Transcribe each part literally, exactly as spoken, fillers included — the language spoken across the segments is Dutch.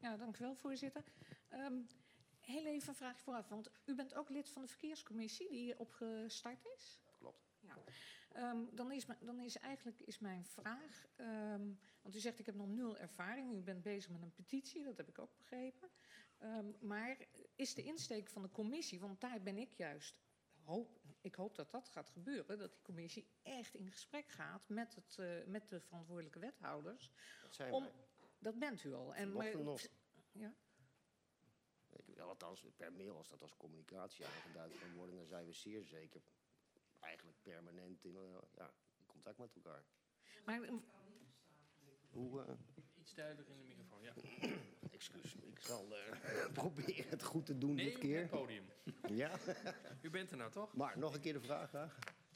Ja, dank u wel, voorzitter. Um, heel even een vraagje vooraf, want u bent ook lid van de verkeerscommissie die hier opgestart is? Klopt. Ja. Um, dan, is, dan is eigenlijk is mijn vraag, um, want u zegt ik heb nog nul ervaring, u bent bezig met een petitie, dat heb ik ook begrepen. Um, maar is de insteek van de commissie, want daar ben ik juist, hoop, ik hoop dat dat gaat gebeuren, dat die commissie echt in gesprek gaat met, het, uh, met de verantwoordelijke wethouders. Dat zijn om, wij. Dat bent u al. En, Nog maar, nog. Ja? Ja, althans, per mail, als dat als communicatie aangeduid kan worden, dan zijn we zeer zeker eigenlijk permanent in, uh, ja, in contact met elkaar. Maar, Hoe, uh... Iets duidelijker in de microfoon, ja. Excuus, ik zal uh, proberen het goed te doen nee, dit keer. Nee, het podium. Ja? U bent er nou, toch? Maar nog een keer de vraag graag.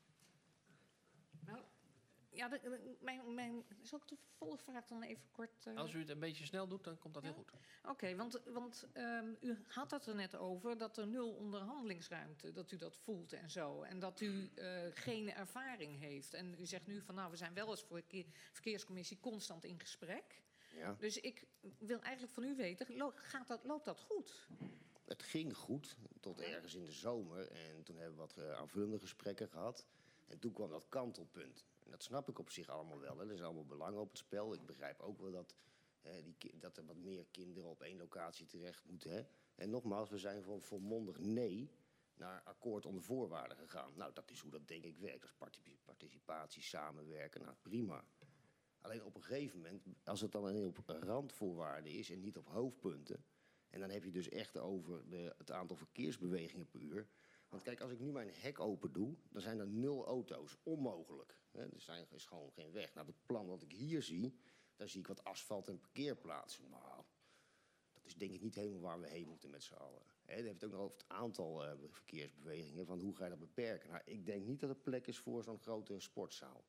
nou, ja, de, de, mijn, mijn, zal ik de vervolgvraag dan even kort... Uh... Als u het een beetje snel doet, dan komt dat ja? heel goed. Oké, okay, want, want um, u had het er net over dat er nul onderhandelingsruimte, dat u dat voelt en zo. En dat u uh, geen ervaring heeft. En u zegt nu van nou, we zijn wel eens voor de verkeerscommissie constant in gesprek. Ja. Dus ik wil eigenlijk van u weten, lo- gaat dat, loopt dat goed? Het ging goed, tot ergens in de zomer. En toen hebben we wat uh, aanvullende gesprekken gehad. En toen kwam dat kantelpunt. En dat snap ik op zich allemaal wel. Hè. Er is allemaal belang op het spel. Ik begrijp ook wel dat, hè, die, dat er wat meer kinderen op één locatie terecht moeten. Hè. En nogmaals, we zijn van volmondig nee naar akkoord onder voorwaarden gegaan. Nou, dat is hoe dat denk ik werkt. Dat is participatie, samenwerken, nou prima. Alleen op een gegeven moment, als het dan op randvoorwaarden is en niet op hoofdpunten. En dan heb je dus echt over de, het aantal verkeersbewegingen per uur. Want kijk, als ik nu mijn hek open doe, dan zijn er nul auto's. Onmogelijk. Er zijn, is gewoon geen weg. Nou, het plan wat ik hier zie, daar zie ik wat asfalt en parkeerplaatsen. Nou, dat is denk ik niet helemaal waar we heen moeten met z'n allen. He, dan heeft het ook nog over het aantal uh, verkeersbewegingen. Van hoe ga je dat beperken? Nou, ik denk niet dat er plek is voor zo'n grote sportzaal.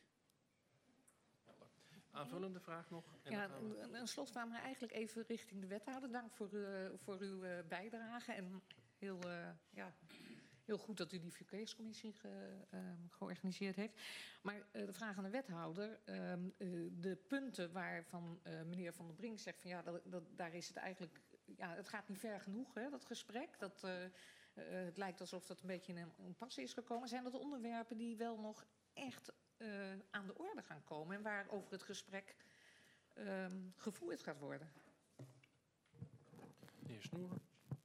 Aanvullende vraag nog? En ja, we... een, een slotvraag, maar eigenlijk even richting de wethouder. Dank voor, uh, voor uw uh, bijdrage. En heel, uh, ja, heel goed dat u die verkeerscommissie ge, uh, georganiseerd heeft. Maar uh, de vraag aan de wethouder. Uh, uh, de punten waarvan uh, meneer Van der Brink zegt van ja, dat, dat, daar is het eigenlijk. Ja, het gaat niet ver genoeg, hè, dat gesprek. Dat, uh, uh, het lijkt alsof dat een beetje in een impasse is gekomen. Zijn dat onderwerpen die wel nog echt Uh, aan de orde gaan komen en waarover het gesprek uh, gevoerd gaat worden? Meneer Snoeren.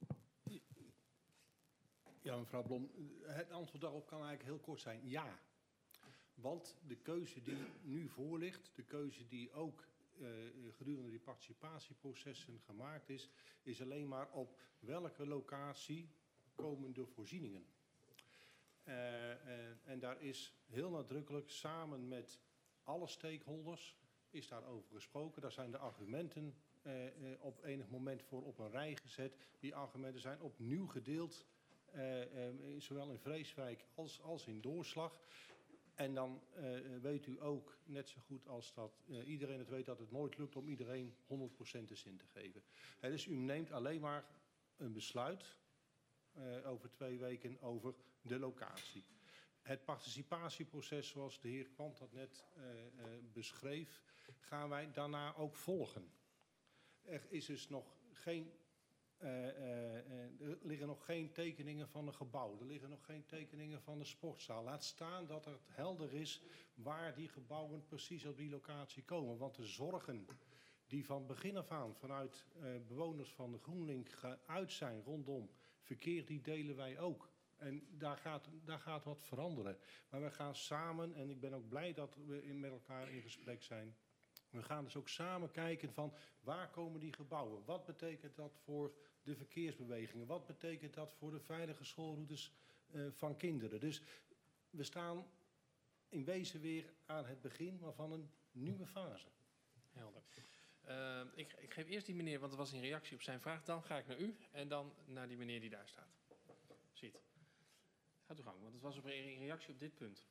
Ja, mevrouw Blom, het antwoord daarop kan eigenlijk heel kort zijn ja. Want de keuze die nu voor ligt, de keuze die ook uh, gedurende die participatieprocessen gemaakt is, is alleen maar op welke locatie komen de voorzieningen. Uh, uh, en daar is heel nadrukkelijk samen met alle stakeholders is daarover gesproken. Daar zijn de argumenten uh, uh, op enig moment voor op een rij gezet. Die argumenten zijn opnieuw gedeeld, uh, uh, zowel in Vreeswijk als, als in Doorslag. En dan uh, weet u ook, net zo goed als dat uh, iedereen het weet, dat het nooit lukt om iedereen honderd procent de zin te geven. Uh, dus u neemt alleen maar een besluit Uh, over twee weken over de locatie. Het participatieproces, zoals de heer Kwant dat net uh, uh, beschreef, gaan wij daarna ook volgen. Er is dus nog geen, uh, uh, er liggen nog geen tekeningen van een gebouw. Er liggen nog geen tekeningen van een sportzaal. Laat staan dat het helder is waar die gebouwen precies op die locatie komen. Want de zorgen die van begin af aan vanuit uh, bewoners van de GroenLink geuit zijn rondom verkeer, die delen wij ook. En daar gaat, daar gaat wat veranderen. Maar we gaan samen, en ik ben ook blij dat we in, met elkaar in gesprek zijn. We gaan dus ook samen kijken van waar komen die gebouwen? Wat betekent dat voor de verkeersbewegingen? Wat betekent dat voor de veilige schoolroutes uh, van kinderen? Dus we staan in wezen weer aan het begin, maar van een nieuwe fase. Helder. Uh, ik, ik geef eerst die meneer, want het was in reactie op zijn vraag. Dan ga ik naar u en dan naar die meneer die daar staat. Ziet. Gaat u gang, want het was op een reactie op dit punt.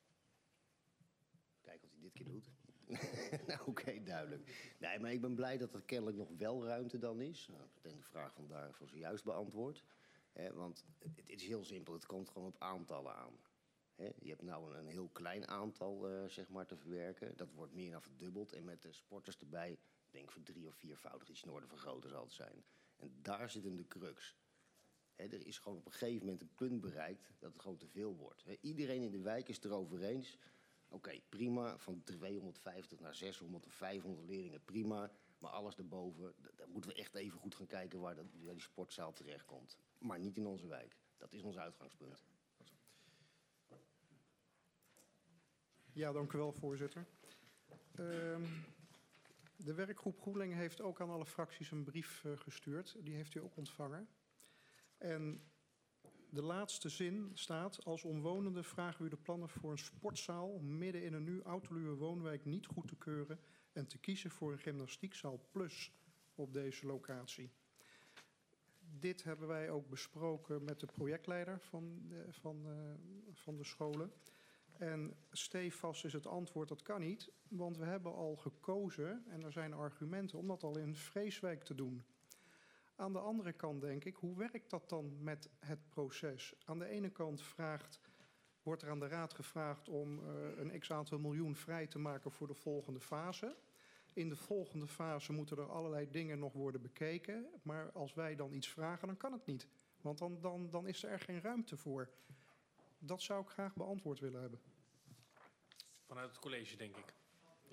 Kijken wat hij dit keer doet. Nou, oké, okay, duidelijk. Nee, maar ik ben blij dat er kennelijk nog wel ruimte dan is. Nou, ik denk de vraag vandaar voor zojuist beantwoord. He, want het, het is heel simpel, het komt gewoon op aantallen aan. He, je hebt nou een, een heel klein aantal uh, zeg maar, te verwerken. Dat wordt meer dan verdubbeld. En met de sporters erbij Ik denk voor drie of viervoudig iets in orde van grootte zal het zijn. En daar zit hem de crux. He, er is gewoon op een gegeven moment een punt bereikt dat het gewoon te veel wordt. He, iedereen in de wijk is het erover eens. Oké, okay, prima, van tweehonderdvijftig naar zeshonderd of vijfhonderd leerlingen, prima. Maar alles daarboven, daar moeten we echt even goed gaan kijken waar, dat, waar die sportzaal terechtkomt. Maar niet in onze wijk. Dat is ons uitgangspunt. Ja, dank u wel, voorzitter. Uh, de werkgroep GroenLingen heeft ook aan alle fracties een brief uh, gestuurd. Die heeft u ook ontvangen. En de laatste zin staat: als omwonenden vragen we u de plannen voor een sportzaal midden in een nu autoluwe woonwijk niet goed te keuren en te kiezen voor een gymnastiekzaal plus op deze locatie. Dit hebben wij ook besproken met de projectleider van de, van, uh, van de scholen. En stevast is het antwoord: dat kan niet, want we hebben al gekozen, en er zijn argumenten, om dat al in Vreeswijk te doen. Aan de andere kant denk ik, hoe werkt dat dan met het proces? Aan de ene kant vraagt, wordt er aan de raad gevraagd om uh, een x-aantal miljoen vrij te maken voor de volgende fase. In de volgende fase moeten er allerlei dingen nog worden bekeken. Maar als wij dan iets vragen, dan kan het niet. Want dan, dan, dan is er geen ruimte voor. Dat zou ik graag beantwoord willen hebben. Vanuit het college, denk ik. Ja.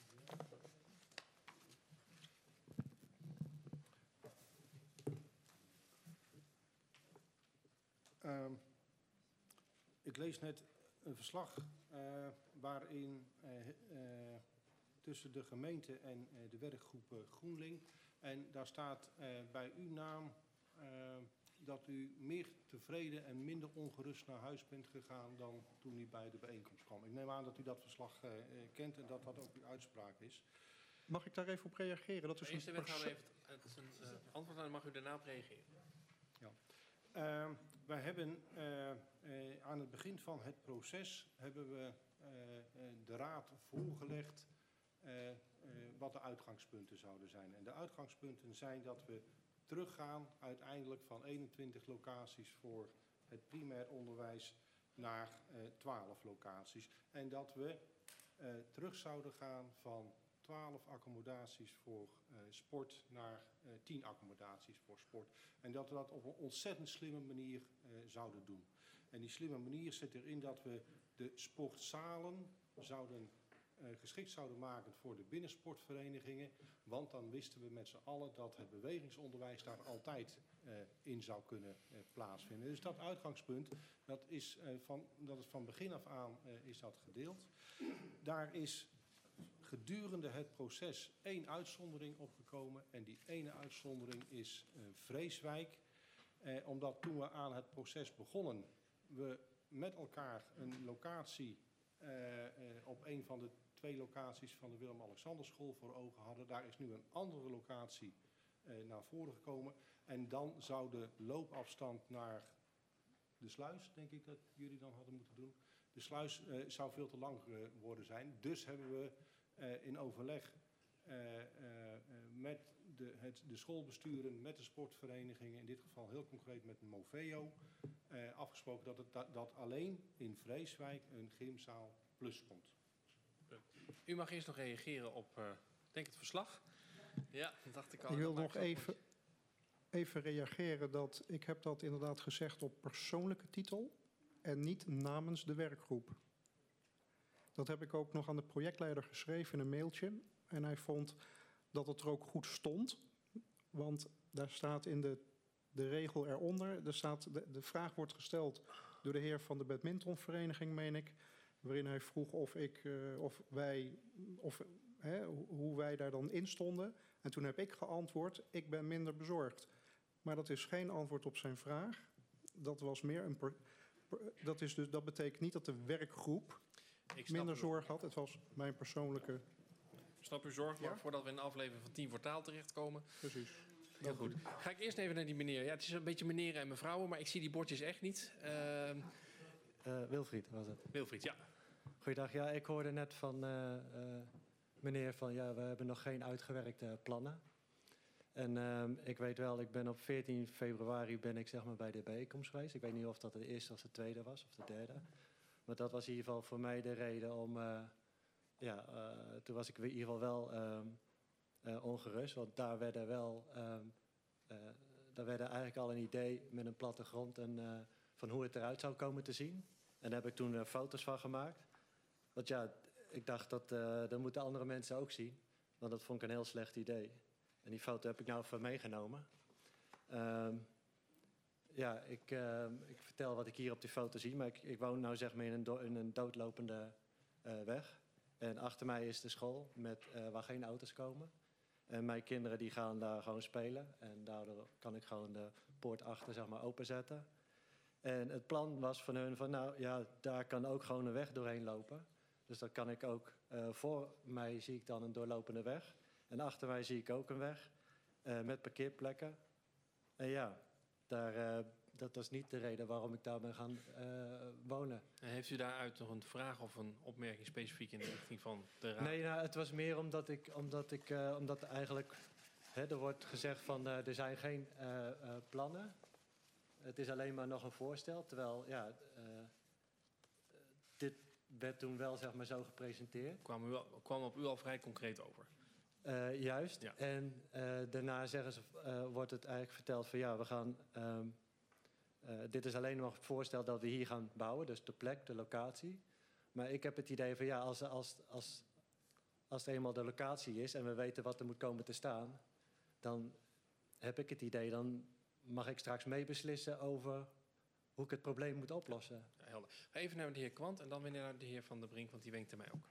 Uh, ik lees net een verslag uh, waarin uh, uh, tussen de gemeente en uh, de werkgroep uh, GroenLing. En daar staat uh, bij uw naam uh, dat u meer tevreden en minder ongerust naar huis bent gegaan dan toen u bij de bijeenkomst kwam. Ik neem aan dat u dat verslag uh, kent en dat dat ook uw uitspraak is. Mag ik daar even op reageren? Dat is De eerste een wethouder heeft het is een uh, antwoord en dan mag u daarna op reageren. Ja. Uh, wij hebben uh, uh, aan het begin van het proces hebben we uh, uh, de raad voorgelegd uh, uh, wat de uitgangspunten zouden zijn. En de uitgangspunten zijn dat we teruggaan uiteindelijk van eenentwintig locaties voor het primair onderwijs naar uh, twaalf locaties. En dat we uh, terug zouden gaan van twaalf accommodaties voor uh, sport naar uh, tien accommodaties voor sport. En dat we dat op een ontzettend slimme manier uh, zouden doen. En die slimme manier zit erin dat we de sportzalen zouden, uh, geschikt zouden maken voor de binnensportverenigingen. Want dan wisten we met z'n allen dat het bewegingsonderwijs daar altijd uh, in zou kunnen uh, plaatsvinden. Dus dat uitgangspunt, dat is, uh, van, dat is van begin af aan uh, is dat gedeeld. Daar is gedurende het proces één uitzondering opgekomen. En die ene uitzondering is uh, Vreeswijk. Eh, omdat toen we aan het proces begonnen, we met elkaar een locatie uh, uh, op een van de twee locaties van de Willem-Alexanderschool voor ogen hadden. Daar is nu een andere locatie uh, naar voren gekomen. En dan zou de loopafstand naar de sluis, denk ik dat jullie dan hadden moeten doen. De sluis uh, zou veel te lang uh, worden zijn. Dus hebben we uh, in overleg uh, uh, met de, het, de schoolbesturen, met de sportverenigingen, in dit geval heel concreet met Moveo, uh, afgesproken dat, het, dat, dat alleen in Vreeswijk een gymzaal plus komt. U mag eerst nog reageren op, uh, denk het verslag. Ja, dat dacht ik al. Ik wil nog even, even reageren dat ik heb dat inderdaad gezegd op persoonlijke titel en niet namens de werkgroep. Dat heb ik ook nog aan de projectleider geschreven in een mailtje. En hij vond dat het er ook goed stond. Want daar staat in de, de regel eronder, er staat, de, de vraag wordt gesteld door de heer van de badmintonvereniging, meen ik. Waarin hij vroeg of, ik, uh, of wij, of, hè, hoe wij daar dan in stonden. En toen heb ik geantwoord, ik ben minder bezorgd. Maar dat is geen antwoord op zijn vraag. Dat was meer een... Per, per, dat, is dus, dat betekent niet dat de werkgroep minder zorg had. Het was mijn persoonlijke... Ik snap uw zorg, maar ja? voordat we in de aflevering van Tien voor Taal terechtkomen... Precies. Heel goed. Ga ik eerst even naar die meneer. Ja, het is een beetje meneer en mevrouwen, maar ik zie die bordjes echt niet. Uh... Uh, Wilfried was het. Wilfried, ja. Goeiedag. Ja, ik hoorde net van uh, uh, meneer van ja, we hebben nog geen uitgewerkte plannen. En uh, ik weet wel, ik ben op veertien februari ben ik zeg maar bij de bijeenkomst geweest. Ik weet niet of dat de eerste of de tweede was of de derde. Maar dat was in ieder geval voor mij de reden om... Uh, ja, uh, toen was ik in ieder geval wel uh, uh, ongerust. Want daar werden wel... Um, uh, daar werden eigenlijk al een idee met een plattegrond en, uh, van hoe het eruit zou komen te zien. En daar heb ik toen uh, foto's van gemaakt. Want ja, ik dacht dat, uh, dat moeten andere mensen ook zien. Want dat vond ik een heel slecht idee. En die foto heb ik nou even meegenomen. Um, ja, ik, uh, ik vertel wat ik hier op die foto zie. Maar ik, ik woon nou zeg maar in een, do- in een doodlopende uh, weg. En achter mij is de school met, uh, waar geen auto's komen. En mijn kinderen die gaan daar gewoon spelen. En daardoor kan ik gewoon de poort achter zeg maar, openzetten. En het plan was van hun van nou ja, daar kan ook gewoon een weg doorheen lopen. Dus dan kan ik ook, uh, voor mij zie ik dan een doorlopende weg. En achter mij zie ik ook een weg uh, met parkeerplekken. En ja, daar, uh, dat was niet de reden waarom ik daar ben gaan uh, wonen. En heeft u daaruit nog een vraag of een opmerking specifiek in de richting van de raad? Nee, nou, het was meer omdat ik, omdat ik, uh, omdat eigenlijk, hè, er wordt gezegd van uh, er zijn geen uh, uh, plannen. Het is alleen maar nog een voorstel, terwijl ja, uh, dit werd toen wel zeg maar zo gepresenteerd. Kwam, u al, kwam op u al vrij concreet over? Uh, juist. Ja. En uh, daarna zeggen ze, uh, wordt het eigenlijk verteld van ja, we gaan. Um, uh, dit is alleen nog het voorstel dat we hier gaan bouwen, dus de plek, de locatie. Maar ik heb het idee van ja, als, als, als, als het eenmaal de locatie is en we weten wat er moet komen te staan, dan heb ik het idee, dan mag ik straks meebeslissen over hoe ik het probleem moet oplossen. Ja, helder. Even naar de heer Kwant en dan weer naar de heer Van der Brink, want die wenkte mij ook.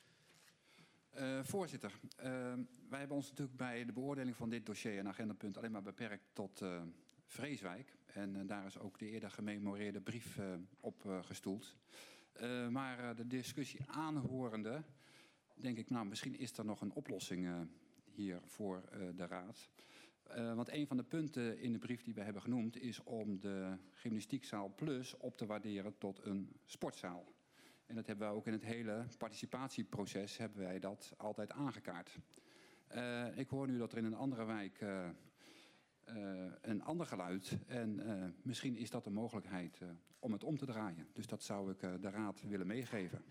Uh, voorzitter, uh, wij hebben ons natuurlijk bij de beoordeling van dit dossier en agendapunt alleen maar beperkt tot uh, Vreeswijk. En uh, daar is ook de eerder gememoreerde brief uh, op uh, gestoeld. Uh, maar uh, de discussie aanhorende, denk ik, nou, misschien is er nog een oplossing uh, hier voor uh, de raad. Uh, want een van de punten in de brief die we hebben genoemd is om de gymnastiekzaal plus op te waarderen tot een sportzaal. En dat hebben wij ook in het hele participatieproces hebben wij dat altijd aangekaart. Uh, ik hoor nu dat er in een andere wijk uh, uh, een ander geluid. En uh, misschien is dat een mogelijkheid uh, om het om te draaien. Dus dat zou ik uh, de raad willen meegeven.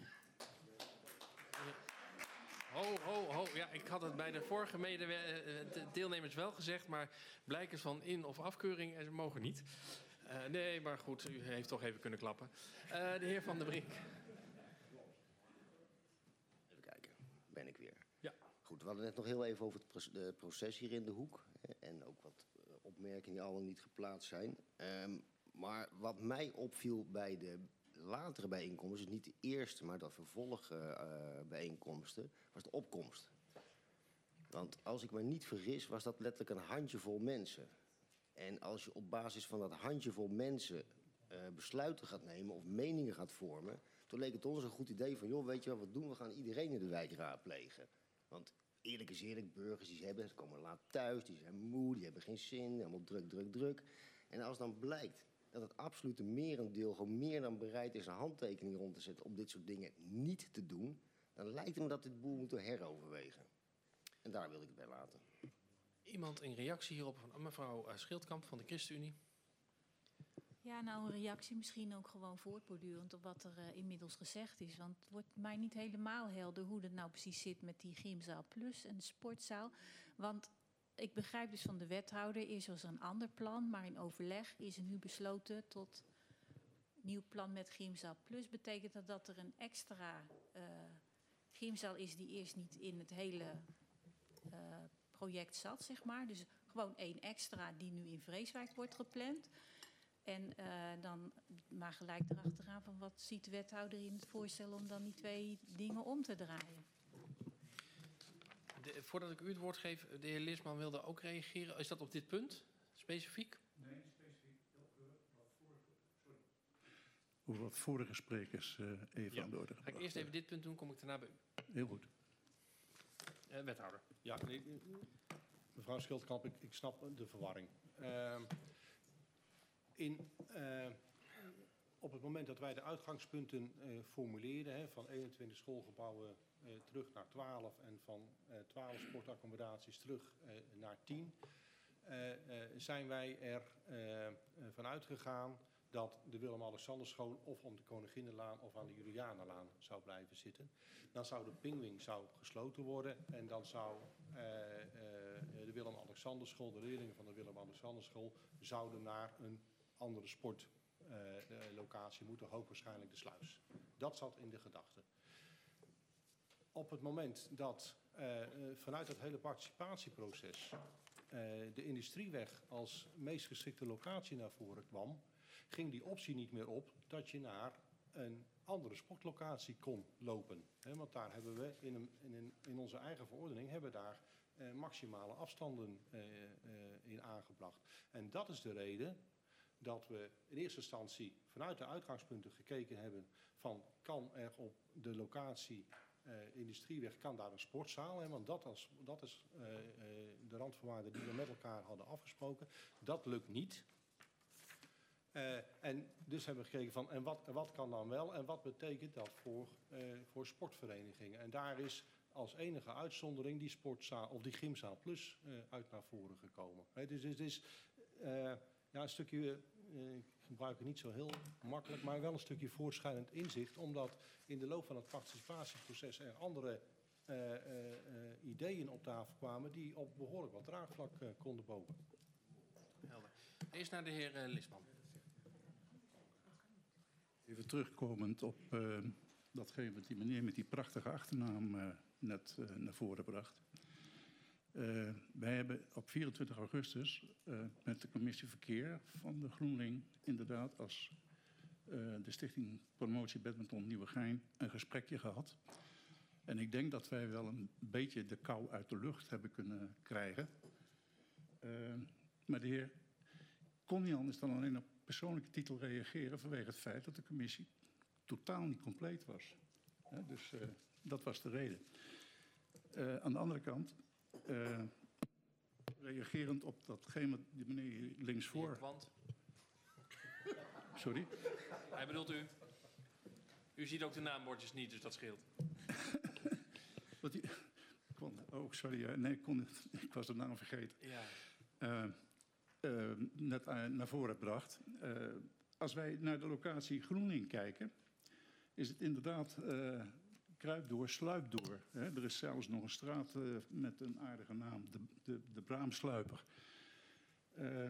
Ho, ho, ho. Ja, ik had het bij de vorige mededeelnemers wel gezegd, maar blijkens van in- of afkeuring ze mogen niet. Uh, nee, maar goed, u heeft toch even kunnen klappen. Uh, de heer Van der Brink. Even kijken, ben ik weer. Ja. Goed, we hadden net nog heel even over het proces, de proces hier in de hoek. Hè, en ook wat opmerkingen die allemaal niet geplaatst zijn. Um, maar wat mij opviel bij de latere bijeenkomsten, dus niet de eerste, maar de vervolgbijeenkomsten, uh, was de opkomst. Want als ik me niet vergis, was dat letterlijk een handjevol mensen. En als je op basis van dat handjevol mensen uh, besluiten gaat nemen of meningen gaat vormen, toen leek het ons een goed idee van, joh, weet je wat we doen? We gaan iedereen in de wijk raadplegen. Want eerlijk is eerlijk, burgers die ze hebben, ze komen laat thuis, die zijn moe, die hebben geen zin, helemaal druk, druk, druk. En als dan blijkt dat het absolute merendeel gewoon meer dan bereid is een handtekening rond te zetten om dit soort dingen niet te doen, dan lijkt het me dat dit boel moeten heroverwegen. En daar wil ik het bij laten. Iemand een reactie hierop van mevrouw Schildkamp van de ChristenUnie? Ja, nou een reactie misschien ook gewoon voortbordurend op wat er uh, inmiddels gezegd is. Want het wordt mij niet helemaal helder hoe het nou precies zit met die gymzaal plus en de sportzaal. Want ik begrijp dus van de wethouder, eerst was er een ander plan, maar in overleg is er nu besloten tot nieuw plan met gymzaal plus. Betekent dat dat er een extra uh, gymzaal is die eerst niet in het hele uh, project zat, zeg maar. Dus gewoon één extra die nu in Vreeswijk wordt gepland. En uh, dan maar gelijk erachteraan van wat ziet de wethouder in het voorstel om dan die twee dingen om te draaien. De, voordat ik u het woord geef, de heer Lisman wilde ook reageren. Is dat op dit punt specifiek? Nee, specifiek. Wat vorige, sorry. Over wat vorige sprekers uh, even Ja. aan de orde Ga ik gebracht eerst even dit punt doen, kom ik daarna bij u. Heel goed. Uh, wethouder. Ja, ik, mevrouw Schildkamp, ik, ik snap de verwarring. Uh, in, uh, op het moment dat wij de uitgangspunten uh, formuleerden, hè, van eenentwintig schoolgebouwen uh, terug naar twaalf en van uh, twaalf sportaccommodaties terug uh, naar tien, uh, uh, zijn wij er uh, uh, van uitgegaan dat de Willem-Alexanderschool of om de Koninginnenlaan of aan de Julianenlaan zou blijven zitten. Dan zou de Pingwing zou gesloten worden en dan zou uh, uh, de Willem-Alexanderschool, de leerlingen van de Willem-Alexanderschool, zouden naar een andere sportlocatie uh, moeten, hoogwaarschijnlijk de Sluis. Dat zat in de gedachte. Op het moment dat uh, vanuit het hele participatieproces uh, de Industrieweg als meest geschikte locatie naar voren kwam, ging die optie niet meer op dat je naar een andere sportlocatie kon lopen. He, want daar hebben we in, een, in, een, in onze eigen verordening hebben daar uh, maximale afstanden uh, uh, in aangebracht. En dat is de reden dat we in eerste instantie vanuit de uitgangspunten gekeken hebben van kan er op de locatie uh, Industrieweg, kan daar een sportzaal, hè, want dat, als, dat is uh, uh, de randvoorwaarden die we met elkaar hadden afgesproken. Dat lukt niet. Uh, en dus hebben we gekeken van en wat, wat kan dan wel en wat betekent dat voor, uh, voor sportverenigingen. En daar is als enige uitzondering die sportzaal of die gymzaal plus uh, uit naar voren gekomen. He, dus het is uh, ja, een stukje, uh, ik gebruik het niet zo heel makkelijk, maar wel een stukje voortschrijdend inzicht, omdat in de loop van het participatieproces er andere uh, uh, uh, ideeën op tafel kwamen die op behoorlijk wat draagvlak uh, konden boven. Helder. Eerst naar de heer uh, Lisman. Even terugkomend op uh, datgene wat die meneer met die prachtige achternaam uh, net uh, naar voren bracht. Uh, wij hebben op vierentwintig augustus uh, met de commissie verkeer van de GroenLink inderdaad als uh, de Stichting Promotie Badminton Nieuwegein een gesprekje gehad. En ik denk dat wij wel een beetje de kou uit de lucht hebben kunnen krijgen. Uh, maar de heer Conjan is dan alleen op persoonlijke titel reageren vanwege het feit dat de commissie totaal niet compleet was. He, dus uh, dat was de reden. Uh, aan de andere kant, uh, reagerend op datgene wat die meneer linksvoor... Want? Sorry? Hij bedoelt u. U ziet ook de naambordjes niet, dus dat scheelt. Wat die, kon, oh, sorry. Uh, nee, ik, kon, ik was de naam vergeten. Ja. Uh, Uh, net uh, naar voren bracht. Uh, als wij naar de locatie GroenLink kijken, is het inderdaad uh, kruip door, sluip door. Hè? Er is zelfs nog een straat uh, met een aardige naam, de, de, de Braamsluiper. Uh,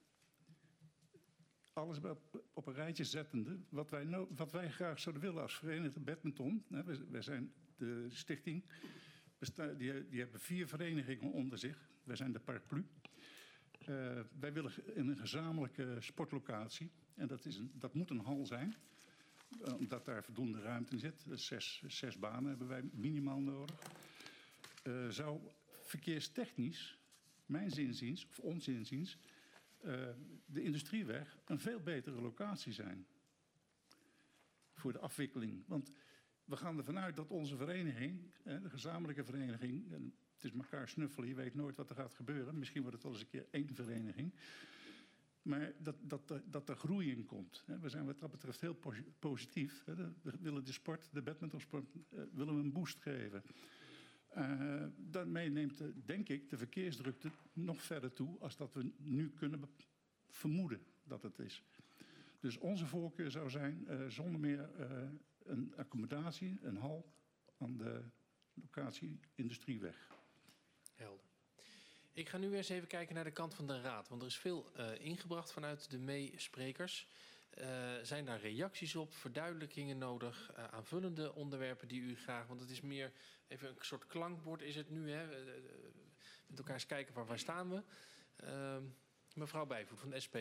alles op, op een rijtje zettende, wat wij, no wat wij graag zouden willen als Verenigde Badminton. Hè? Wij, wij zijn de stichting, die, die hebben vier verenigingen onder zich. Wij zijn de paraplu. Uh, wij willen in een gezamenlijke sportlocatie. En dat, is een, dat moet een hal zijn. Uh, omdat daar voldoende ruimte in zit. Zes, zes banen hebben wij minimaal nodig. Uh, zou verkeerstechnisch, mijn zinziens, of ons inziens, uh, de Industrieweg een veel betere locatie zijn. Voor de afwikkeling. Want we gaan ervan uit dat onze vereniging, de gezamenlijke vereniging... Het is elkaar snuffelen, je weet nooit wat er gaat gebeuren. Misschien wordt het wel eens een keer één vereniging. Maar dat, dat, dat er groei in komt. We zijn wat dat betreft heel positief. We willen de sport, de badmintonsport, willen we een boost geven. Uh, daarmee neemt, de, denk ik, de verkeersdrukte nog verder toe... als dat we nu kunnen vermoeden dat het is. Dus onze voorkeur zou zijn, uh, zonder meer uh, een accommodatie, een hal... aan de locatie Industrieweg. Helder. Ik ga nu eens even kijken naar de kant van de raad. Want er is veel uh, ingebracht vanuit de meesprekers. Uh, zijn daar reacties op, verduidelijkingen nodig, uh, aanvullende onderwerpen die u graag... Want het is meer even een soort klankbord is het nu. Hè? Uh, uh, met elkaar eens kijken waar, waar staan we. Uh, mevrouw Bijvoet van de S P.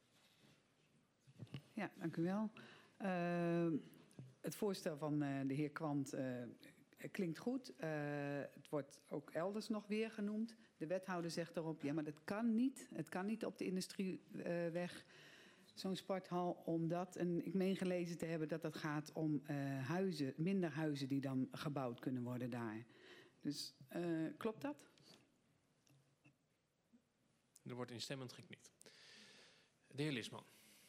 Ja, dank u wel. Uh, het voorstel van uh, de heer Kwant... Uh, klinkt goed. Uh, het wordt ook elders nog weer genoemd. De wethouder zegt erop, ja, maar dat kan niet. Het kan niet op de Industrieweg, uh, zo'n sporthal, omdat... En ik meen gelezen te hebben dat het gaat om uh, huizen, minder huizen die dan gebouwd kunnen worden daar. Dus uh, klopt dat? Er wordt instemmend geknikt. De heer Lisman.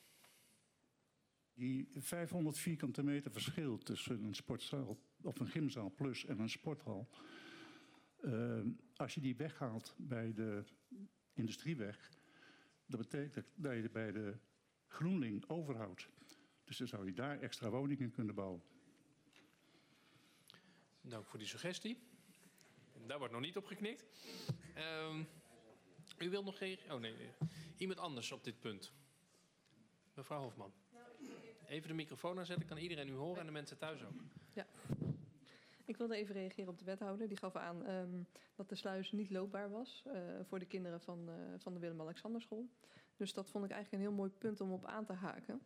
Die vijfhonderd vierkante meter verschil tussen een sportzaal of een gymzaal plus en een sporthal. Uh, als je die weghaalt bij de Industrieweg, dat betekent dat je bij de Groenling overhoudt. Dus dan zou je daar extra woningen kunnen bouwen. Dank voor die suggestie. Daar wordt nog niet op geknikt. Um, u wilt nog reageren? Oh nee, nee, iemand anders op dit punt. Mevrouw Hofman. Even de microfoon aanzetten, kan iedereen u horen en de mensen thuis ook. Ja. Ik wilde even reageren op de wethouder. Die gaf aan um, dat de sluis niet loopbaar was uh, voor de kinderen van, uh, van de Willem-Alexanderschool. Dus dat vond ik eigenlijk een heel mooi punt om op aan te haken.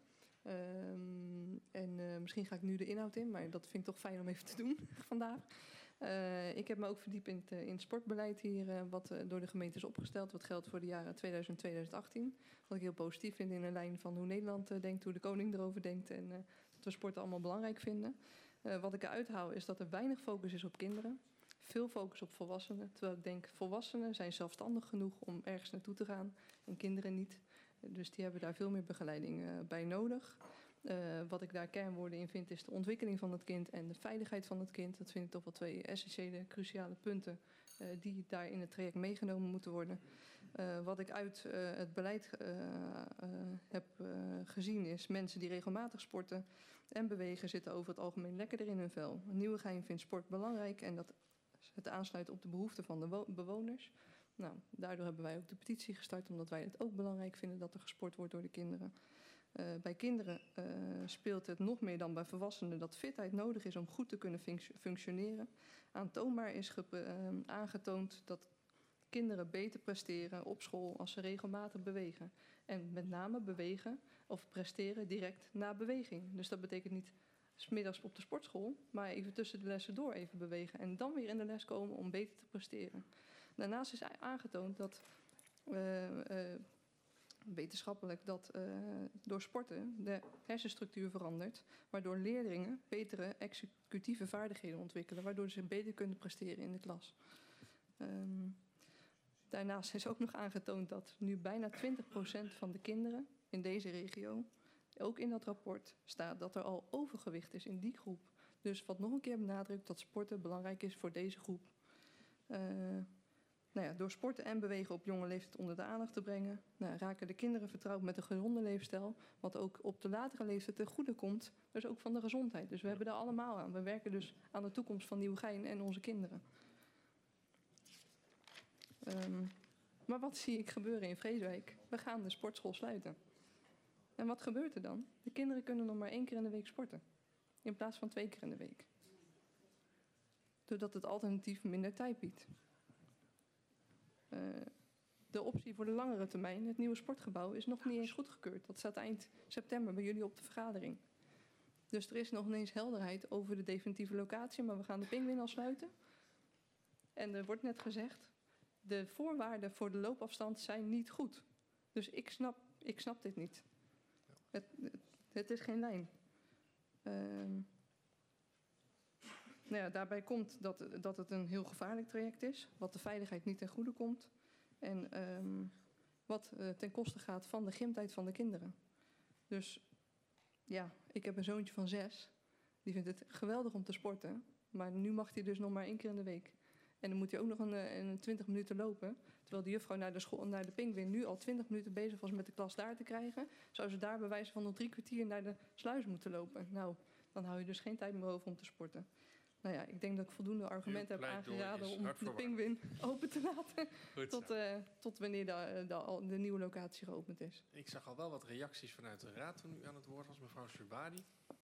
Um, en uh, misschien ga ik nu de inhoud in, maar dat vind ik toch fijn om even te doen vandaag. Uh, ik heb me ook verdiept in het, uh, in het sportbeleid hier, uh, wat uh, door de gemeente is opgesteld. Wat geldt voor de jaren tweeduizend tot tweeduizend achttien. Wat ik heel positief vind in een lijn van hoe Nederland uh, denkt, hoe de koning erover denkt. En uh, dat we sport allemaal belangrijk vinden. Uh, wat ik eruit haal is dat er weinig focus is op kinderen. Veel focus op volwassenen. Terwijl ik denk, volwassenen zijn zelfstandig genoeg om ergens naartoe te gaan. En kinderen niet. Dus die hebben daar veel meer begeleiding uh, bij nodig. Uh, wat ik daar kernwoorden in vind is de ontwikkeling van het kind en de veiligheid van het kind. Dat vind ik toch wel twee essentiële, cruciale punten uh, die daar in het traject meegenomen moeten worden. Uh, wat ik uit uh, het beleid uh, uh, heb uh, gezien is mensen die regelmatig sporten en bewegen zitten over het algemeen lekkerder in hun vel. Nieuwegein vindt sport belangrijk en dat het aansluit op de behoeften van de bewoners. Nou, daardoor hebben wij ook de petitie gestart, omdat wij het ook belangrijk vinden dat er gesport wordt door de kinderen. Uh, bij kinderen uh, speelt het nog meer dan bij volwassenen dat fitheid nodig is om goed te kunnen functioneren. Aantoonbaar is ge- uh, aangetoond dat kinderen beter presteren op school als ze regelmatig bewegen. En met name bewegen of presteren direct na beweging. Dus dat betekent niet 's middags op de sportschool, maar even tussen de lessen door even bewegen. En dan weer in de les komen om beter te presteren. Daarnaast is aangetoond dat uh, uh, wetenschappelijk dat uh, door sporten de hersenstructuur verandert, waardoor leerlingen betere executieve vaardigheden ontwikkelen, waardoor ze beter kunnen presteren in de klas. Um, daarnaast is ook nog aangetoond dat nu bijna twintig procent van de kinderen in deze regio, ook in dat rapport staat dat er al overgewicht is in die groep. Dus wat nog een keer benadrukt dat sporten belangrijk is voor deze groep. Uh, Nou ja, door sporten en bewegen op jonge leeftijd onder de aandacht te brengen, nou, raken de kinderen vertrouwd met een gezonde leefstijl, wat ook op de latere leeftijd ten goede komt, dus ook van de gezondheid. Dus we hebben daar allemaal aan. We werken dus aan de toekomst van Nieuwegein en onze kinderen. Um, maar wat zie ik gebeuren in Vreeswijk? We gaan de sportschool sluiten. En wat gebeurt er dan? De kinderen kunnen nog maar één keer in de week sporten, in plaats van twee keer in de week. Doordat het alternatief minder tijd biedt. Uh, de optie voor de langere termijn, het nieuwe sportgebouw, is nog niet eens goedgekeurd. Dat staat eind september bij jullie op de vergadering. Dus er is nog niet eens helderheid over de definitieve locatie, maar we gaan de Pinguïn al sluiten. En er wordt net gezegd, de voorwaarden voor de loopafstand zijn niet goed. Dus ik snap, ik snap dit niet. Het, het, het is geen lijn. Uh, Nou ja, daarbij komt dat, dat het een heel gevaarlijk traject is, wat de veiligheid niet ten goede komt en um, wat uh, ten koste gaat van de gymtijd van de kinderen. Dus ja, ik heb een zoontje van zes, die vindt het geweldig om te sporten, maar nu mag hij dus nog maar één keer in de week. En dan moet hij ook nog een, een twintig minuten lopen, terwijl de juffrouw naar de, school, naar de Pinguïn nu al twintig minuten bezig was met de klas daar te krijgen, zou ze daar bij wijze van nog drie kwartier naar de sluis moeten lopen. Nou, dan hou je dus geen tijd meer over om te sporten. Nou ja, ik denk dat ik voldoende argumenten heb aangeraden om de Pinguïn open te laten. tot, uh, tot wanneer de, de, de nieuwe locatie geopend is. Ik zag al wel wat reacties vanuit de raad toen u aan het woord was, mevrouw Surbadi.